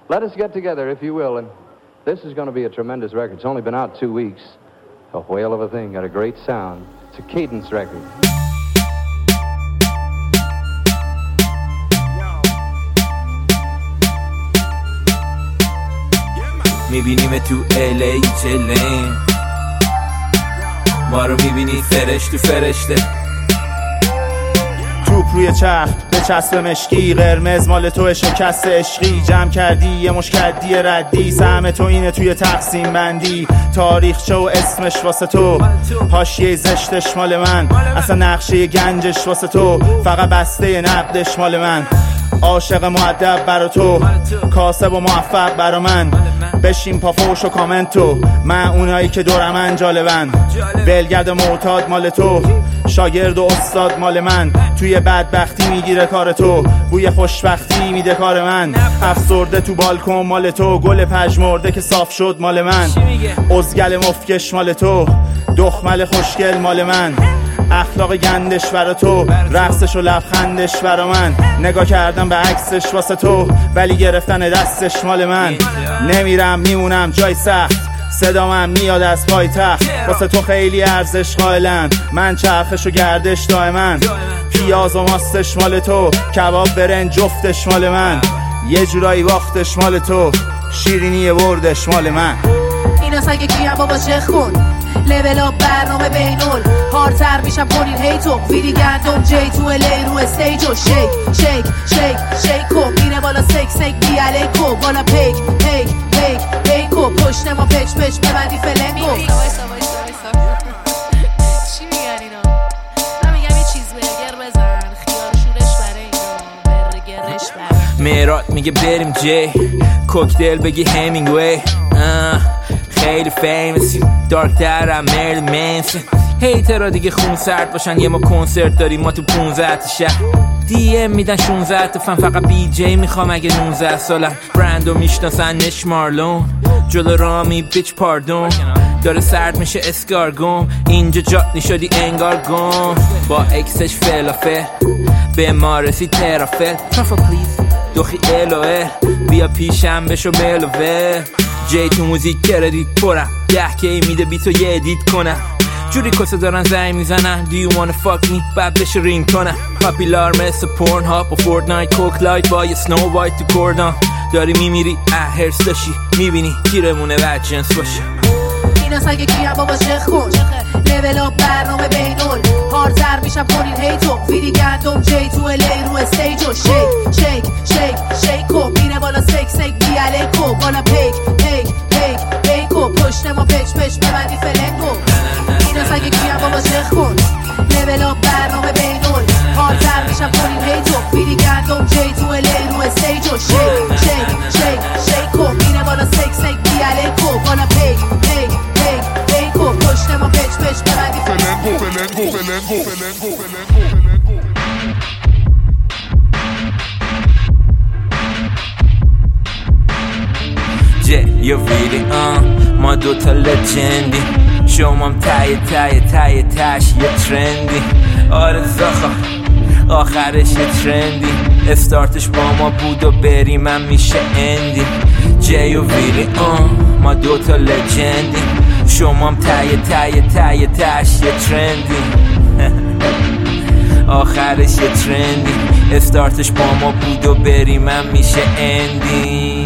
let us get together, if you will, and this is going to be a tremendous record. It's only been out 2 weeks. A whale of a thing, got a great sound. It's a cadence record. میبینیم تو LA چلین، ما رو میبینی فرش تو فرشته. توپ روی چرخ به چسب مشکی، قرمز مال تو شکست عشقی. جمع کردی یه مشکدی ردی، سهم تو اینه توی تقسیم بندی. تاریخچه و اسمش واسه تو، حاشیه زشتش مال من، اصلا نقشه گنجش واسه تو، فقط بسته نقدش مال من. عاشق مؤدب برا تو، کاسب و موفق برا من. بشین پا فوش و کامنتو، من اونایی که دورمن جالبن. ولگرد معتاد مال تو، شاگرد و استاد مال من. توی بدبختی میگیره کار تو، بوی خوشبختی میده کار من. افسرده تو بالکن مال تو، گل پژمرده که صاف شد مال من. ازگل مفکش مال تو، دخمل خوشگل مال من. اخلاق گندش برا تو، رقصش و لبخندش برا من. نگاه کردم به عکسش واسه تو، ولی گرفتن دستش مال من. نمیرم میمونم جای سخت، صدامم میاد از پایتخت. واسه تو خیلی ارزش قائلم، من چرخش و گردش دائما. پیاز و ماستش مال تو، کباب برنج جفتش مال من. یه جورایی باختش مال تو، شیرینی بردش مال من. اینا سگه کیم بابا چه خون، لول اپ برنامه بینول. هارتر میشم کنین هیتو، ویدی گندم جی تو الی رو استیجو. شیک شیک شیک شیکو، میره بالا سیک سیک بی علیکو. بالا پیک پیک پیک پیکو، پشت ما پچ پچ ببندی فلنگو. چی میگن اینا؟ من میگم یه چیز برگر بزن، خیار شورش برای اینا، برگرش برای. میرات میگه بریم جی، کوکتل بگی همینگوی. خیلی فیمسی، دارک درم مرلی منسن. هیترها دیگه خون سرد باشن، یه ما کنسرت داریم ما تو 15 شهر. DM میدن 16 تا فن، فقط بی جی میخوام اگه 19 سالم. برندو میشناسن نش مارلون، جلو رامی بیچ پاردون. داره سرد میشه اسکارگوم، اینجا جاتنی شدی انگار گم. با اکسش فلافل به ما رسید ترافل. پرفا پلیز دوخی الوه، بیا پیشم بشو ملوه. جی تو موزیک کردیت پرم، 10K میده بی تو یه ادیت کنم. جوری کسه دارن زنگ میزنن، do you wanna fuck me بعد بشه رینگ کنم. پاپیلار مثل پورن هاپ و فورتنایت، کوک لایت با یه سنو وایت تو کردان. داری میمیری هرس داشی، میبینی گیرمونه و جنس باشه. اینا سگه کیم بابا چه خون، لول اپ برنامه بینول. هارتر میشم کنین هیتو، ویدی گندم جی تو الی رو استیجو. شیک شیک شیک شیکو، میره بالا سیک سیک بی علیکو. بالا پیک پیک پیک پیکو، پشت ما پچ پچ ببندی فلنگو. اینا سگه کیم بابا چه خون، لول اپ برنامه بینول. هارتر میشم کنین هیتو، ویدی گندم جی تو الی رو استیجو. شیک شیک شیک شیکو، میره بالا سیک سیک بی علیکو. بالا پیک پیک پیک پیکو، پشت ما پچ پچ ببندی فلنگو فلنگو فلنگو فلنگو فلنگو. یه ویلی ما دوتا لجندی، شمام تای تش یه ترندی. آره زاخا آخرش یه ترندی، استارتش با ما بود و بریم هم میشه اندی. جی و ویلی ما دوتا لجندی، شمام تای تش یه ترندی. آخرش یه ترندی، استارتش با ما بود و بریم هم میشه اندی.